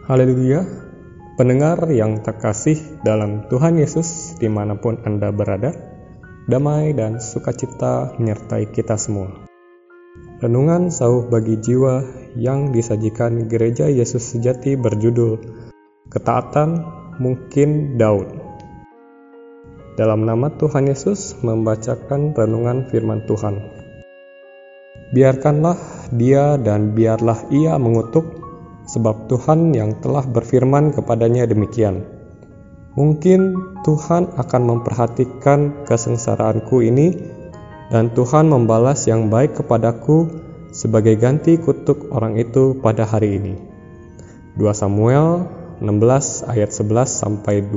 Haleluya, pendengar yang terkasih dalam Tuhan Yesus dimanapun Anda berada, damai dan sukacita menyertai kita semua. Renungan sauh bagi jiwa yang disajikan Gereja Yesus Sejati berjudul Ketaatan Mungkin Daud. Dalam nama Tuhan Yesus membacakan renungan firman Tuhan. Biarkanlah dia dan biarlah ia mengutuk, sebab Tuhan yang telah berfirman kepadanya demikian. Mungkin Tuhan akan memperhatikan kesengsaraanku ini, dan Tuhan membalas yang baik kepadaku sebagai ganti kutuk orang itu pada hari ini. 2 Samuel 16 ayat 11-12.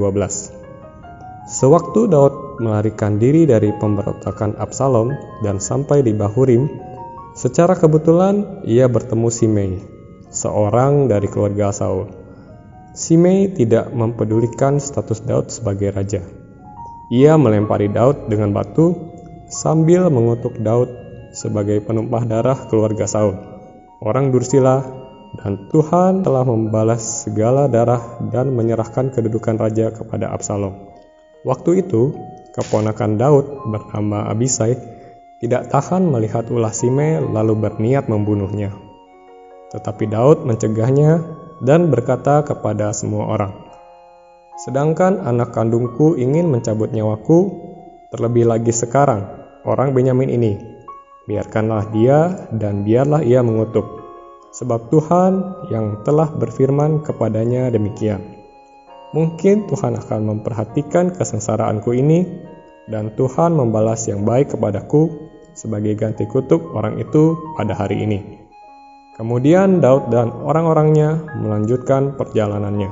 Sewaktu Daud melarikan diri dari pemberontakan Absalom dan sampai di Bahurim, secara kebetulan ia bertemu Simei, seorang dari keluarga Saul. Simei tidak mempedulikan status Daud sebagai raja. Ia melempari Daud dengan batu sambil mengutuk Daud sebagai penumpah darah keluarga Saul, orang dursila, dan Tuhan telah membalas segala darah dan menyerahkan kedudukan raja kepada Absalom. Waktu itu, keponakan Daud bernama Abisai tidak tahan melihat ulah Simei lalu berniat membunuhnya. Tetapi Daud mencegahnya dan berkata kepada semua orang, "Sedangkan anak kandungku ingin mencabut nyawaku, terlebih lagi sekarang, orang Benyamin ini, biarkanlah dia dan biarlah ia mengutuk, sebab Tuhan yang telah berfirman kepadanya demikian. Mungkin Tuhan akan memperhatikan kesengsaraanku ini, dan Tuhan membalas yang baik kepadaku sebagai ganti kutuk orang itu pada hari ini." Kemudian Daud dan orang-orangnya melanjutkan perjalanannya.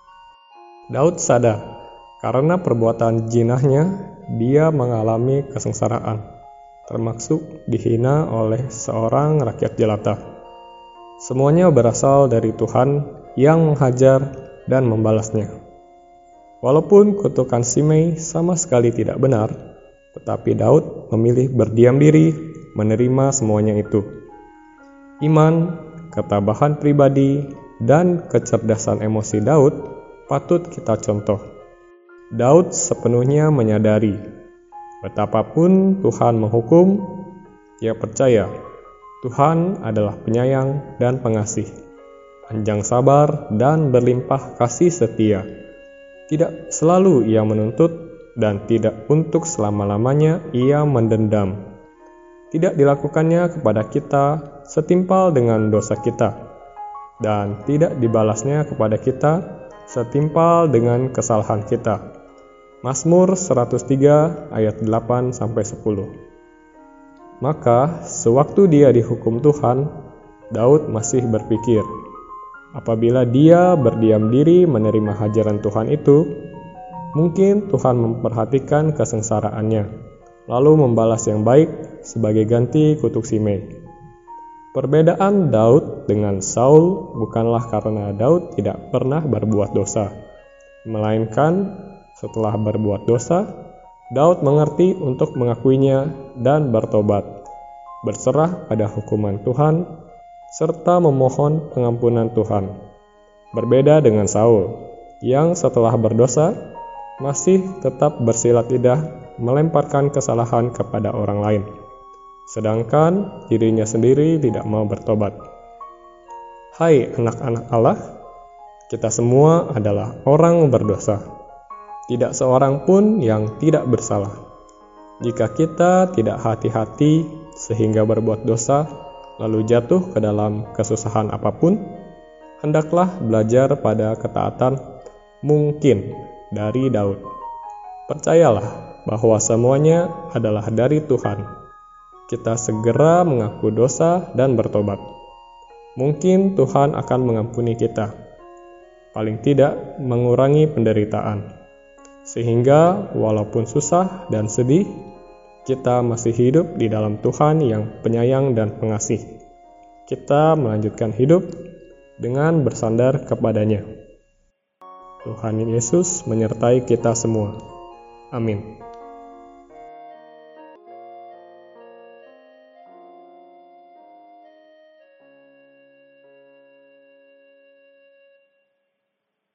Daud sadar karena perbuatan jinahnya dia mengalami kesengsaraan, termasuk dihina oleh seorang rakyat jelata. Semuanya berasal dari Tuhan yang menghajar dan membalasnya. Walaupun kutukan Simei sama sekali tidak benar, tetapi Daud memilih berdiam diri menerima semuanya itu. Iman, ketabahan pribadi, dan kecerdasan emosi Daud patut kita contoh. Daud sepenuhnya menyadari betapapun Tuhan menghukum, ia percaya Tuhan adalah penyayang dan pengasih, panjang sabar dan berlimpah kasih setia. Tidak selalu ia menuntut dan tidak untuk selama-lamanya ia mendendam. Tidak dilakukannya kepada kita setimpal dengan dosa kita, dan tidak dibalasnya kepada kita setimpal dengan kesalahan kita. Mazmur 103 ayat 8-10. Maka sewaktu dia dihukum Tuhan, Daud masih berpikir, apabila dia berdiam diri menerima hajaran Tuhan itu, mungkin Tuhan memperhatikan kesengsaraannya, lalu membalas yang baik sebagai ganti kutuk Simei. Perbedaan Daud dengan Saul bukanlah karena Daud tidak pernah berbuat dosa, melainkan setelah berbuat dosa, Daud mengerti untuk mengakuinya dan bertobat, berserah pada hukuman Tuhan, serta memohon pengampunan Tuhan. Berbeda dengan Saul, yang setelah berdosa, masih tetap bersilat lidah melemparkan kesalahan kepada orang lain, sedangkan dirinya sendiri tidak mau bertobat. Hai anak-anak Allah, kita semua adalah orang berdosa. Tidak seorang pun yang tidak bersalah. Jika kita tidak hati-hati sehingga berbuat dosa, lalu jatuh ke dalam kesusahan apapun, hendaklah belajar pada ketaatan mungkin dari Daud. Percayalah bahwa semuanya adalah dari Tuhan. Kita segera mengaku dosa dan bertobat. Mungkin Tuhan akan mengampuni kita, paling tidak mengurangi penderitaan, sehingga walaupun susah dan sedih, kita masih hidup di dalam Tuhan yang penyayang dan pengasih. Kita melanjutkan hidup dengan bersandar kepadanya. Tuhan Yesus menyertai kita semua. Amin.